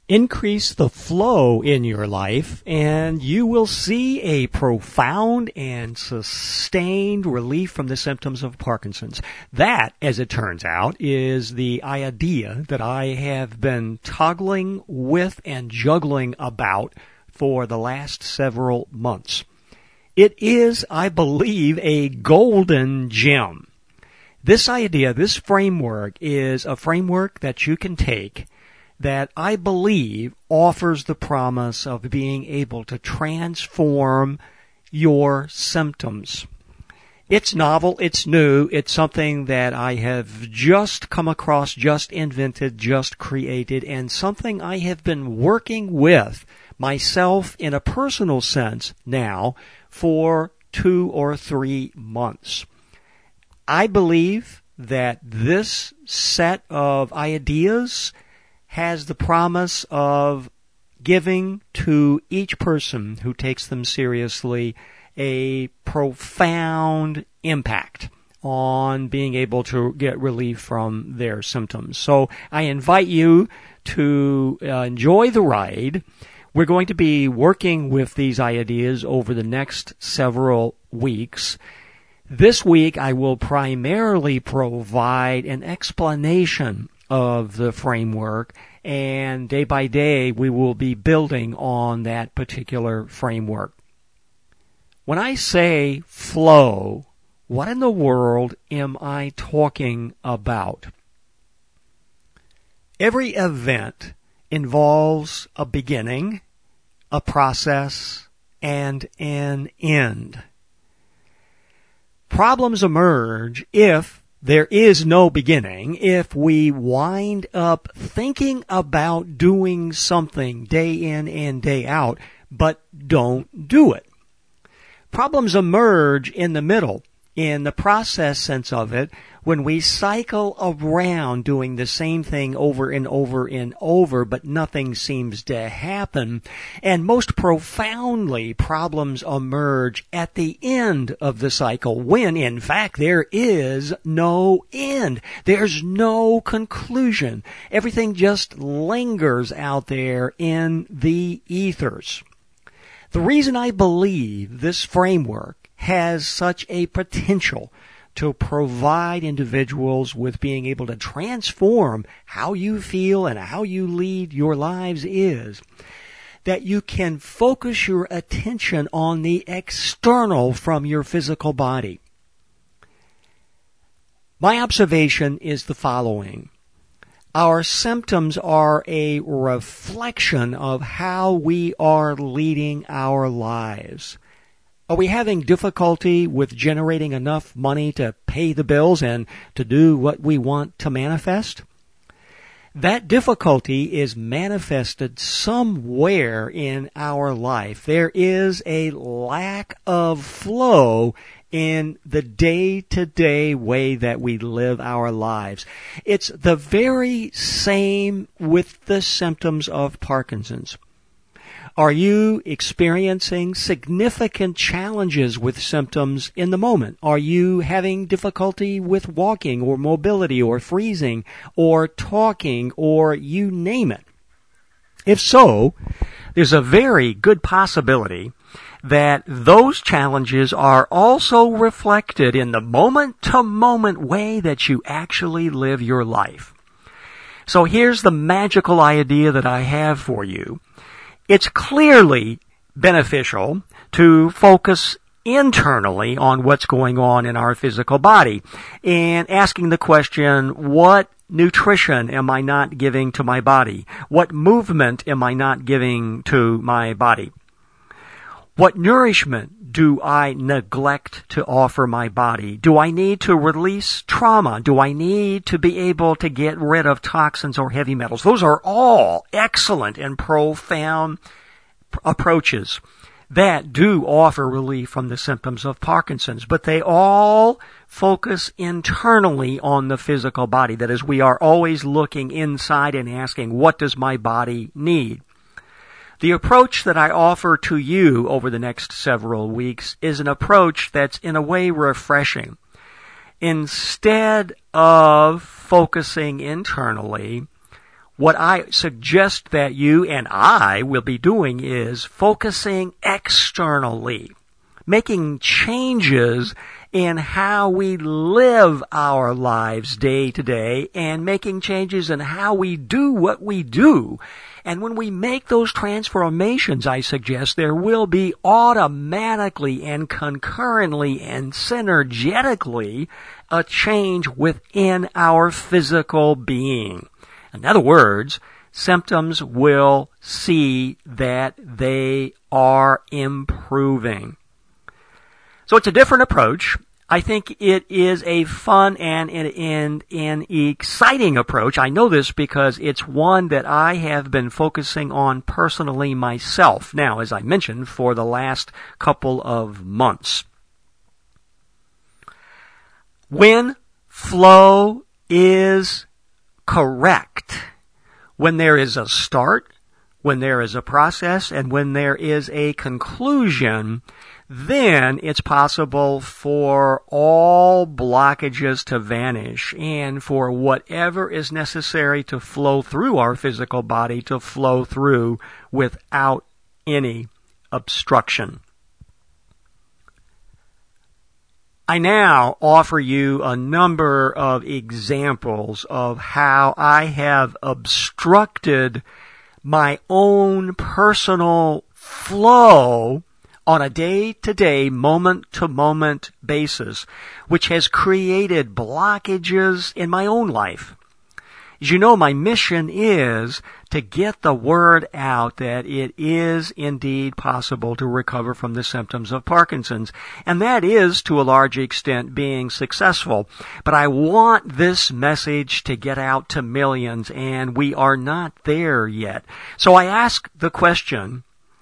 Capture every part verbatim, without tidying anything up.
Increase the flow in your life, and you will see a profound and sustained relief from the symptoms of Parkinson's. That, as it turns out, is the idea that I have been toggling with and juggling about for the last several months. It is, I believe, a golden gem. This idea, this framework, is a framework that you can take that I believe offers the promise of being able to transform your symptoms. It's novel, it's new, it's something that I have just come across, just invented, just created, and something I have been working with myself in a personal sense now for two or three months. I believe that this set of ideas has the promise of giving to each person who takes them seriously a profound impact on being able to get relief from their symptoms. So I invite you to uh, enjoy the ride. We're going to be working with these ideas over the next several weeks. This week I will primarily provide an explanation of the framework, and day by day we will be building on that particular framework. When I say flow, what in the world am I talking about? Every event involves a beginning, a process, and an end. Problems emerge if there is no beginning, if we wind up thinking about doing something day in and day out, but don't do it. Problems emerge in the middle, in the process sense of it, when we cycle around doing the same thing over and over and over, but nothing seems to happen. And most profoundly, problems emerge at the end of the cycle, when, in fact, there is no end. There's no conclusion. Everything just lingers out there in the ethers. The reason I believe this framework has such a potential to provide individuals with being able to transform how you feel and how you lead your lives is that you can focus your attention on the external from your physical body. My observation is the following. Our symptoms are a reflection of how we are leading our lives. Are we having difficulty with generating enough money to pay the bills and to do what we want to manifest? That difficulty is manifested somewhere in our life. There is a lack of flow in the day-to-day way that we live our lives. It's the very same with the symptoms of Parkinson's. Are you experiencing significant challenges with symptoms in the moment? Are you having difficulty with walking or mobility or freezing or talking or you name it? If so, there's a very good possibility that those challenges are also reflected in the moment-to-moment way that you actually live your life. So here's the magical idea that I have for you. It's clearly beneficial to focus internally on what's going on in our physical body and asking the question, what nutrition am I not giving to my body? What movement am I not giving to my body? What nourishment do I neglect to offer my body? Do I need to release trauma? Do I need to be able to get rid of toxins or heavy metals? Those are all excellent and profound approaches that do offer relief from the symptoms of Parkinson's, but they all focus internally on the physical body. That is, we are always looking inside and asking, what does my body need? The approach that I offer to you over the next several weeks is an approach that's in a way refreshing. Instead of focusing internally, what I suggest that you and I will be doing is focusing externally, making changes in how we live our lives day to day, and making changes in how we do what we do. And when we make those transformations, I suggest there will be automatically and concurrently and synergetically a change within our physical being. In other words, symptoms will see that they are improving. So it's a different approach. I think it is a fun and an exciting approach. I know this because it's one that I have been focusing on personally myself now, as I mentioned, for the last couple of months. When flow is correct, when there is a start, when there is a process, and when there is a conclusion, then it's possible for all blockages to vanish and for whatever is necessary to flow through our physical body to flow through without any obstruction. I now offer you a number of examples of how I have obstructed my own personal flow on a day-to-day, moment-to-moment basis, which has created blockages in my own life. As you know, my mission is to get the word out that it is indeed possible to recover from the symptoms of Parkinson's. And that is, to a large extent, being successful. But I want this message to get out to millions, and we are not there yet. So I ask the question,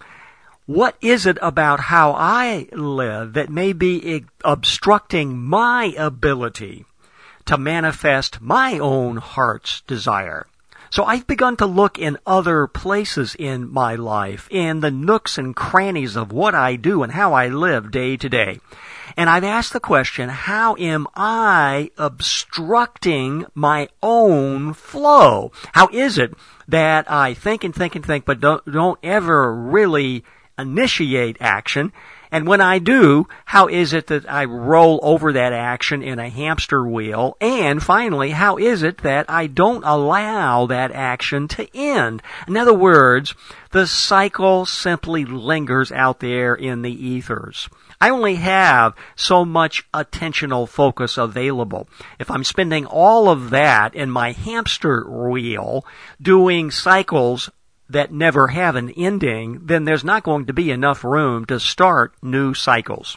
what is it about how I live that may be obstructing my ability to manifest my own heart's desire? So I've begun to look in other places in my life, in the nooks and crannies of what I do and how I live day to day. And I've asked the question, how am I obstructing my own flow? How is it that I think and think and think, but don't, don't ever really initiate action? And when I do, how is it that I roll over that action in a hamster wheel? And finally, how is it that I don't allow that action to end? In other words, the cycle simply lingers out there in the ethers. I only have so much attentional focus available. If I'm spending all of that in my hamster wheel doing cycles that never have an ending, then there's not going to be enough room to start new cycles.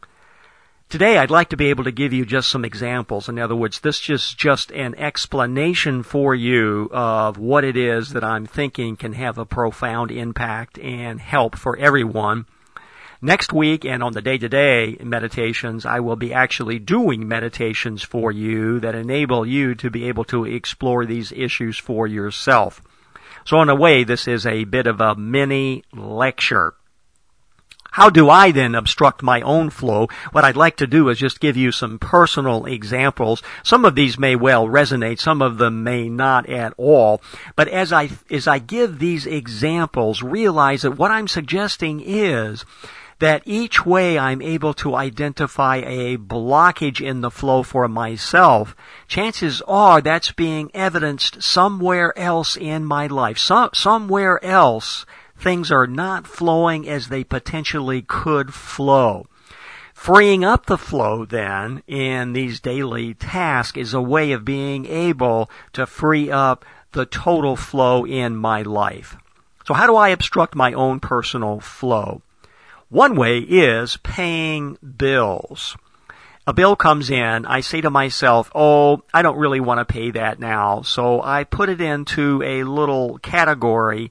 Today, I'd like to be able to give you just some examples. In other words, this is just an explanation for you of what it is that I'm thinking can have a profound impact and help for everyone. Next week and on the day-to-day meditations, I will be actually doing meditations for you that enable you to be able to explore these issues for yourself. So in a way, this is a bit of a mini lecture. How do I then obstruct my own flow? What I'd like to do is just give you some personal examples. Some of these may well resonate, some of them may not at all. But as I, as I give these examples, realize that what I'm suggesting is that each way I'm able to identify a blockage in the flow for myself, chances are that's being evidenced somewhere else in my life. Some, somewhere else, things are not flowing as they potentially could flow. Freeing up the flow, then, in these daily tasks is a way of being able to free up the total flow in my life. So how do I obstruct my own personal flow? One way is paying bills. A bill comes in, I say to myself, oh, I don't really want to pay that now, so I put it into a little category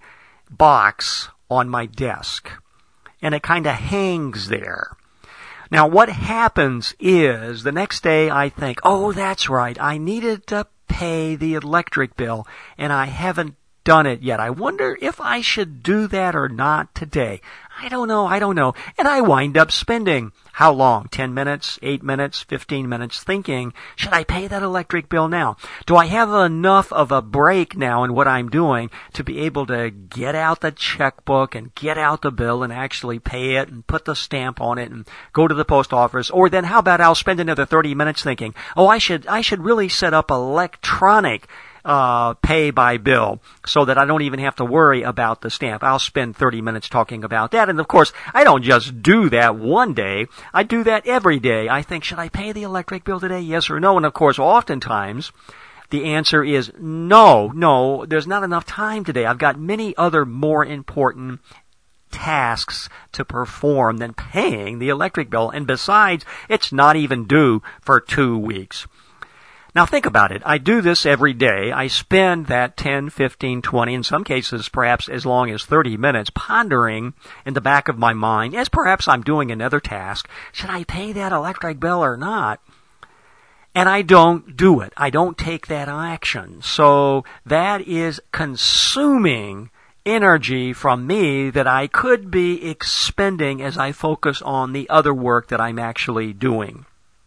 box on my desk, and it kind of hangs there. Now, what happens is the next day I think, oh, that's right, I needed to pay the electric bill, and I haven't done it yet. I wonder if I should do that or not today. I don't know, I don't know. And I wind up spending how long? ten minutes, eight minutes, fifteen minutes thinking, should I pay that electric bill now? Do I have enough of a break now in what I'm doing to be able to get out the checkbook and get out the bill and actually pay it and put the stamp on it and go to the post office? Or then how about I'll spend another thirty minutes thinking, oh, I should, I should really set up electronic Uh, pay by bill so that I don't even have to worry about the stamp. I'll spend thirty minutes talking about that. And of course, I don't just do that one day. I do that every day. I think, should I pay the electric bill today? Yes or no? And of course, oftentimes, the answer is no, no, there's not enough time today. I've got many other more important tasks to perform than paying the electric bill. And besides, it's not even due for two weeks. Now think about it. I do this every day. I spend that ten, fifteen, twenty, in some cases perhaps as long as thirty minutes pondering in the back of my mind, as perhaps I'm doing another task, should I pay that electric bill or not? And I don't do it. I don't take that action. So that is consuming energy from me that I could be expending as I focus on the other work that I'm actually doing.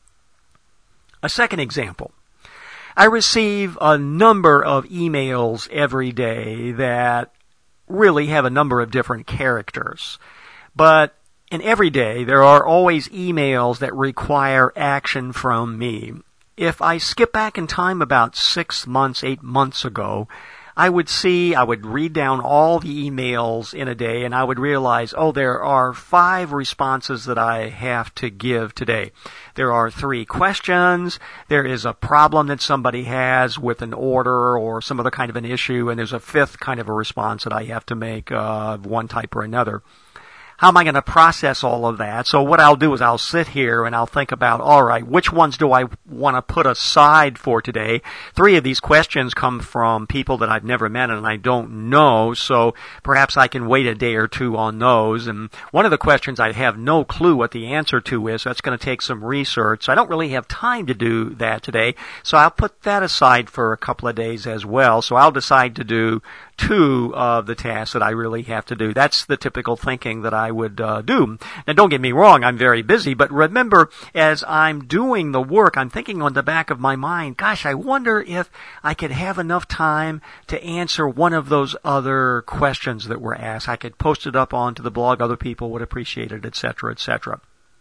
A second example. I receive a number of emails every day that really have a number of different characters. But in every day, there are always emails that require action from me. If I skip back in time about six months, eight months ago, I would see, I would read down all the emails in a day, and I would realize, oh, there are five responses that I have to give today. There are three questions, there is a problem that somebody has with an order or some other kind of an issue, and there's a fifth kind of a response that I have to make uh, of one type or another. How am I going to process all of that? So what I'll do is I'll sit here and I'll think about, all right, which ones do I want to put aside for today? Three of these questions come from people that I've never met and I don't know, so perhaps I can wait a day or two on those. And one of the questions I have no clue what the answer to is, so that's going to take some research. So I don't really have time to do that today, so I'll put that aside for a couple of days as well. So I'll decide to do two of the tasks that I really have to do. That's the typical thinking that I would uh, do. Now, don't get me wrong, I'm very busy, but remember, as I'm doing the work, I'm thinking on the back of my mind, gosh, I wonder if I could have enough time to answer one of those other questions that were asked. I could post it up onto the blog, other people would appreciate it, et cetera, et cetera.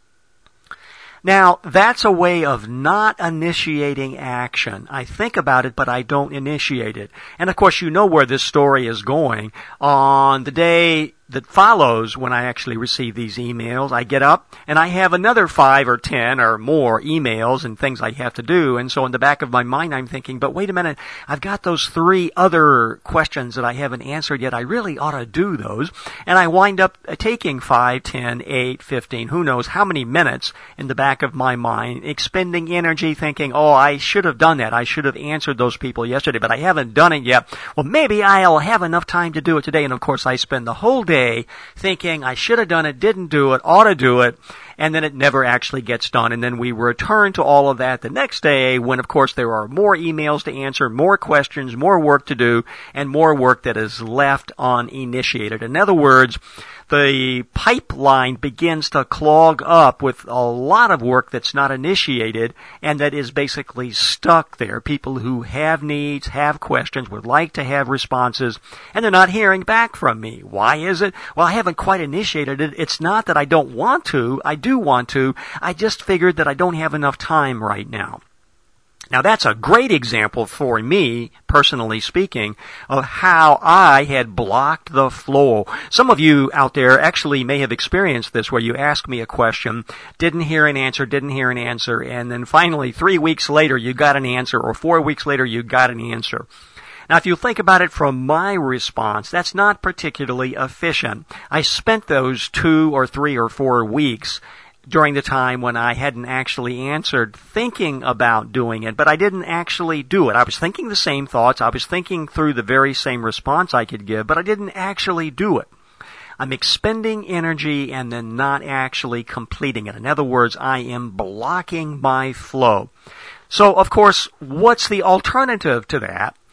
Now, that's a way of not initiating action. I think about it, but I don't initiate it. And of course, you know where this story is going. On the day that follows when I actually receive these emails, I get up and I have another five or ten or more emails and things I have to do. And so in the back of my mind, I'm thinking, but wait a minute, I've got those three other questions that I haven't answered yet. I really ought to do those. And I wind up taking five, ten, eight, fifteen, who knows how many minutes in the back of my mind, expending energy thinking, oh, I should have done that. I should have answered those people yesterday, but I haven't done it yet. Well, maybe I'll have enough time to do it today. And of course, I spend the whole day thinking I should have done it, didn't do it, ought to do it, and then it never actually gets done. And then we return to all of that the next day when, of course, there are more emails to answer, more questions, more work to do, and more work that is left uninitiated. In other words, the pipeline begins to clog up with a lot of work that's not initiated and that is basically stuck there. People who have needs, have questions, would like to have responses, and they're not hearing back from me. Why is it? Well, I haven't quite initiated it. It's not that I don't want to. I do want to. I just figured that I don't have enough time right now. Now that's a great example for me, personally speaking, of how I had blocked the flow. Some of you out there actually may have experienced this where you ask me a question, didn't hear an answer, didn't hear an answer, and then finally three weeks later you got an answer, or four weeks later you got an answer. Now, if you think about it from my response, that's not particularly efficient. I spent those two or three or four weeks during the time when I hadn't actually answered, thinking about doing it, but I didn't actually do it. I was thinking the same thoughts. I was thinking through the very same response I could give, but I didn't actually do it. I'm expending energy and then not actually completing it. In other words, I am blocking my flow. So, of course, what's the alternative to that?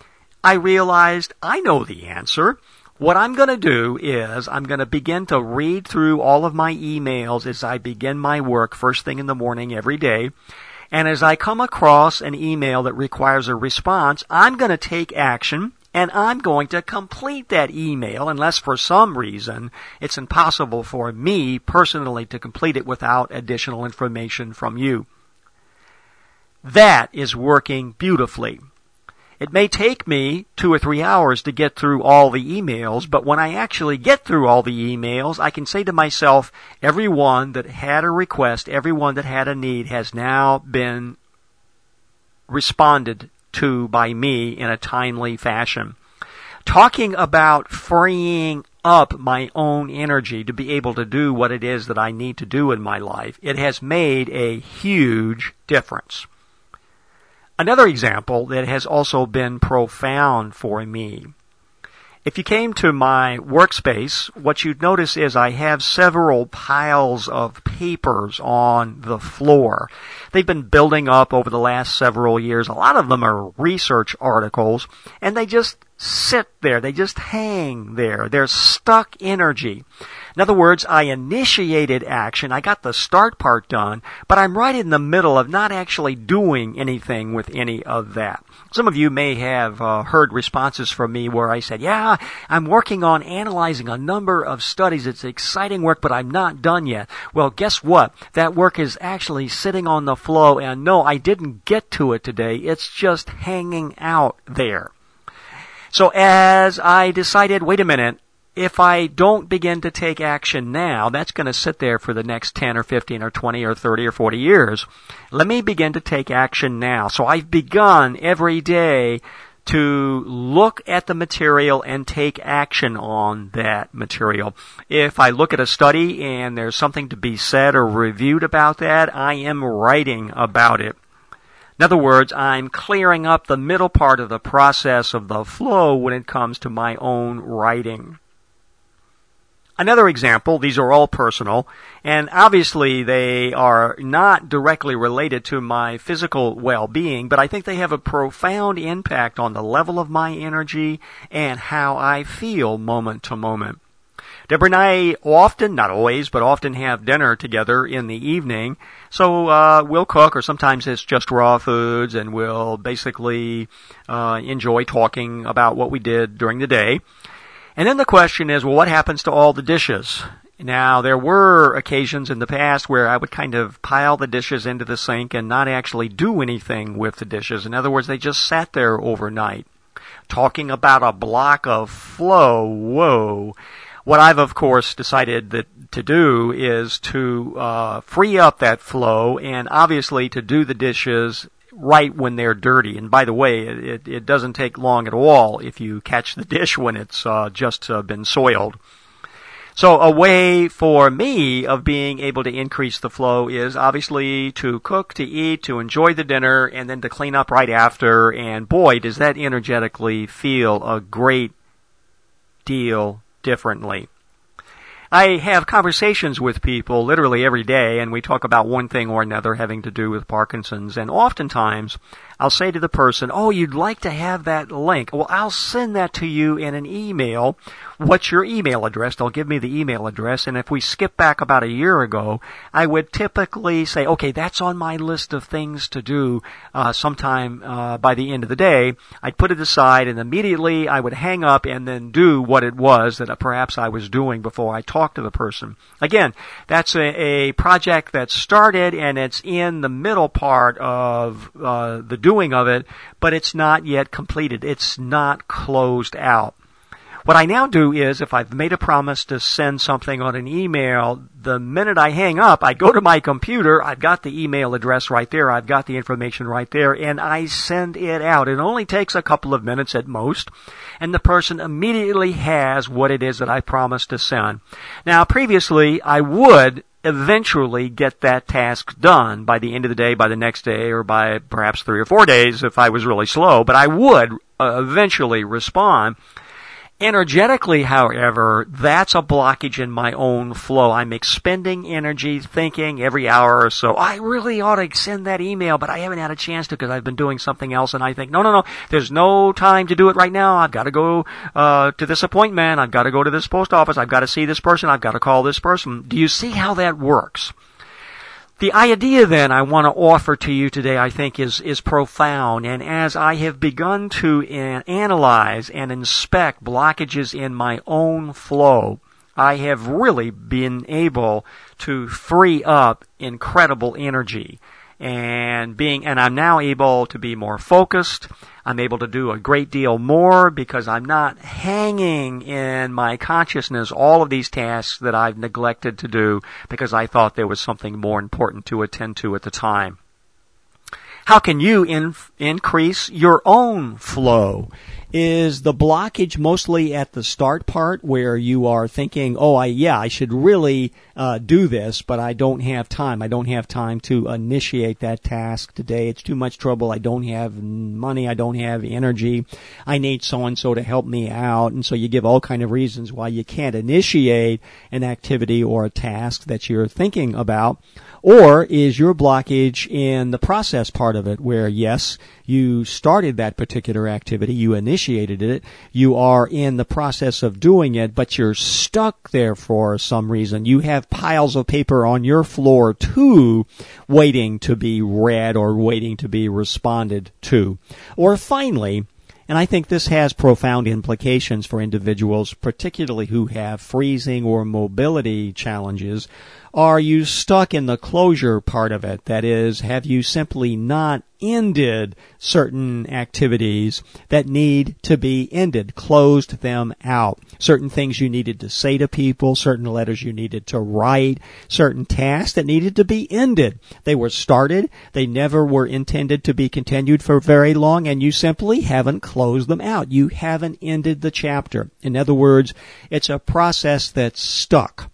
I realized I know the answer. What I'm going to do is I'm going to begin to read through all of my emails as I begin my work first thing in the morning every day. And as I come across an email that requires a response, I'm going to take action and I'm going to complete that email unless for some reason it's impossible for me personally to complete it without additional information from you. That is working beautifully. It may take me two or three hours to get through all the emails, but when I actually get through all the emails, I can say to myself, everyone that had a request, everyone that had a need has now been responded to by me in a timely fashion. Talking about freeing up my own energy to be able to do what it is that I need to do in my life, it has made a huge difference. Another example that has also been profound for me. If you came to my workspace, what you'd notice is I have several piles of papers on the floor. They've been building up over the last several years. A lot of them are research articles, and they just sit there. They just hang there. They're stuck energy. In other words, I initiated action. I got the start part done, but I'm right in the middle of not actually doing anything with any of that. Some of you may have uh, heard responses from me where I said, yeah, I'm working on analyzing a number of studies. It's exciting work, but I'm not done yet. Well, guess what? That work is actually sitting on the flow, and no, I didn't get to it today. It's just hanging out there. So as I decided, wait a minute, if I don't begin to take action now, that's going to sit there for the next ten or fifteen or twenty or thirty or forty years. Let me begin to take action now. So I've begun every day to look at the material and take action on that material. If I look at a study and there's something to be said or reviewed about that, I am writing about it. In other words, I'm clearing up the middle part of the process of the flow when it comes to my own writing. Another example, these are all personal, and obviously they are not directly related to my physical well-being, but I think they have a profound impact on the level of my energy and how I feel moment to moment. Deborah and I often, not always, but often have dinner together in the evening. So uh, we'll cook, or sometimes it's just raw foods, and we'll basically uh, enjoy talking about what we did during the day. And then the question is, well, what happens to all the dishes? Now, there were occasions in the past where I would kind of pile the dishes into the sink and not actually do anything with the dishes. In other words, they just sat there overnight. Talking about a block of flow, whoa. What I've, of course, decided that to do is to uh, free up that flow and obviously to do the dishes right when they're dirty. And by the way, it, it doesn't take long at all if you catch the dish when it's uh, just uh, been soiled. So a way for me of being able to increase the flow is obviously to cook, to eat, to enjoy the dinner, and then to clean up right after. And boy, does that energetically feel a great deal differently. I have conversations with people literally every day, and we talk about one thing or another having to do with Parkinson's. And oftentimes, I'll say to the person, oh, you'd like to have that link. Well, I'll send that to you in an email. What's your email address? They'll give me the email address. And if we skip back about a year ago, I would typically say, okay, that's on my list of things to do uh, sometime uh, by the end of the day. I'd put it aside, and immediately I would hang up and then do what it was that perhaps I was doing before I talked to the person. Again, that's a, a project that started, and it's in the middle part of uh, the doing of it, but it's not yet completed. It's not closed out. What I now do is, if I've made a promise to send something on an email, the minute I hang up, I go to my computer, I've got the email address right there, I've got the information right there, and I send it out. It only takes a couple of minutes at most, and the person immediately has what it is that I promised to send. Now, previously, I would eventually get that task done by the end of the day, by the next day, or by perhaps three or four days if I was really slow, but I would uh, eventually respond. Energetically, however, that's a blockage in my own flow. I'm expending energy thinking every hour or so, I really ought to send that email, but I haven't had a chance to because I've been doing something else, and I think, no, no, no, there's no time to do it right now. I've got to go uh, to this appointment. I've got to go to this post office. I've got to see this person. I've got to call this person. Do you see how that works? The idea then I want to offer to you today, I think, is, is profound. And as I have begun to uh, analyze and inspect blockages in my own flow, I have really been able to free up incredible energy. And being, and I'm now able to be more focused. I'm able to do a great deal more because I'm not hanging in my consciousness all of these tasks that I've neglected to do because I thought there was something more important to attend to at the time. How can you in, increase your own flow? Is the blockage mostly at the start part where you are thinking, oh, I, yeah, I should really uh, do this, but I don't have time. I don't have time to initiate that task today. It's too much trouble. I don't have money. I don't have energy. I need so-and-so to help me out. And so you give all kind of reasons why you can't initiate an activity or a task that you're thinking about. Or is your blockage in the process part of it where, yes, you started that particular activity, you initiated it, you are in the process of doing it, but you're stuck there for some reason. You have piles of paper on your floor too, waiting to be read or waiting to be responded to. Or finally, and I think this has profound implications for individuals, particularly who have freezing or mobility challenges. Are you stuck in the closure part of it? That is, have you simply not ended certain activities that need to be ended, closed them out? Certain things you needed to say to people, certain letters you needed to write, certain tasks that needed to be ended. They were started, they never were intended to be continued for very long, and you simply haven't closed them out. You haven't ended the chapter. In other words, it's a process that's stuck.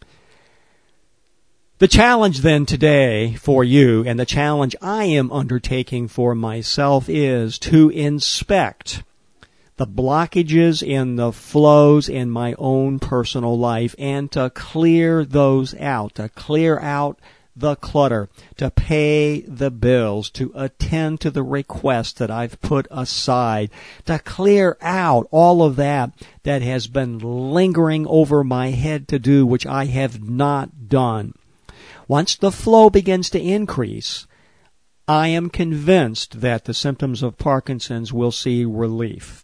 The challenge then today for you, and the challenge I am undertaking for myself, is to inspect the blockages in the flows in my own personal life and to clear those out, to clear out the clutter, to pay the bills, to attend to the requests that I've put aside, to clear out all of that that has been lingering over my head to do, which I have not done. Once the flow begins to increase, I am convinced that the symptoms of Parkinson's will see relief.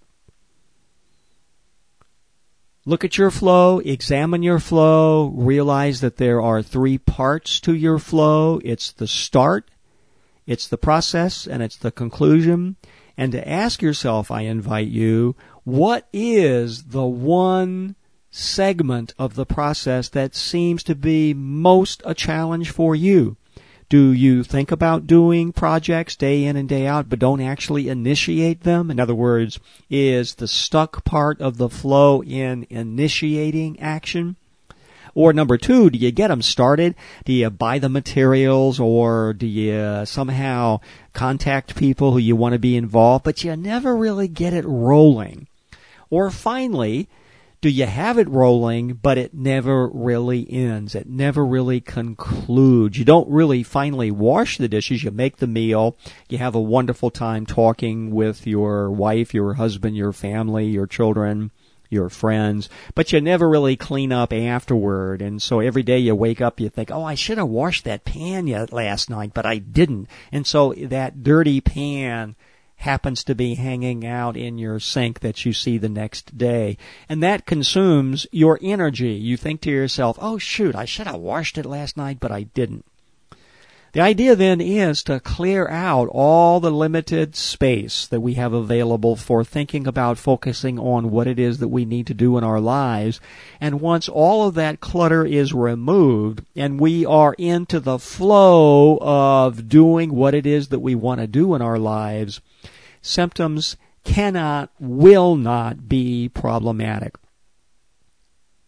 Look at your flow, examine your flow, realize that there are three parts to your flow. It's the start, it's the process, and it's the conclusion. And to ask yourself, I invite you, what is the one segment of the process that seems to be most a challenge for you? Do you think about doing projects day in and day out but don't actually initiate them? In other words, is the stuck part of the flow in initiating action? Or number two, do you get them started? Do you buy the materials, or do you somehow contact people who you want to be involved, but you never really get it rolling? Or finally, do you have it rolling, but it never really ends? It never really concludes. You don't really finally wash the dishes. You make the meal. You have a wonderful time talking with your wife, your husband, your family, your children, your friends, but you never really clean up afterward. And so every day you wake up, you think, oh, I should have washed that pan yet last night, but I didn't. And so that dirty pan happens to be hanging out in your sink that you see the next day. And that consumes your energy. You think to yourself, oh, shoot, I should have washed it last night, but I didn't. The idea then is to clear out all the limited space that we have available for thinking about focusing on what it is that we need to do in our lives. And once all of that clutter is removed and we are into the flow of doing what it is that we want to do in our lives, symptoms cannot, will not be problematic.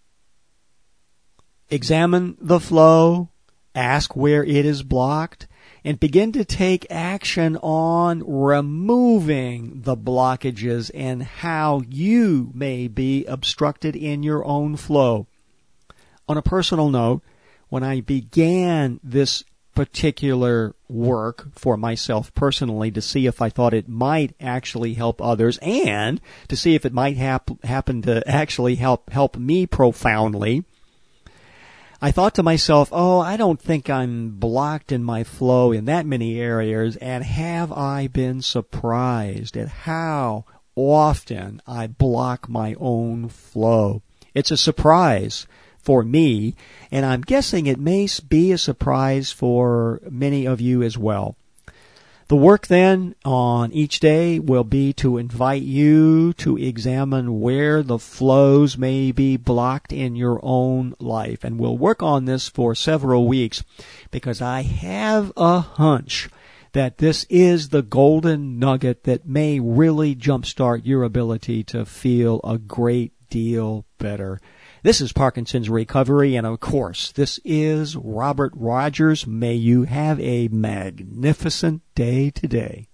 Examine the flow. Ask where it is blocked. and begin to take action on removing the blockages and how you may be obstructed in your own flow. On a personal note, when I began this particular work for myself personally to see if I thought it might actually help others and to see if it might hap- happen to actually help help me profoundly, I thought to myself, oh, I don't think I'm blocked in my flow in that many areas, and have I been surprised at how often I block my own flow. It's a surprise for me, and I'm guessing it may be a surprise for many of you as well. The work then on each day will be to invite you to examine where the flows may be blocked in your own life. And we'll work on this for several weeks because I have a hunch that this is the golden nugget that may really jumpstart your ability to feel a great deal better. This is Parkinson's Recovery, and of course, this is Robert Rogers. May you have a magnificent day today.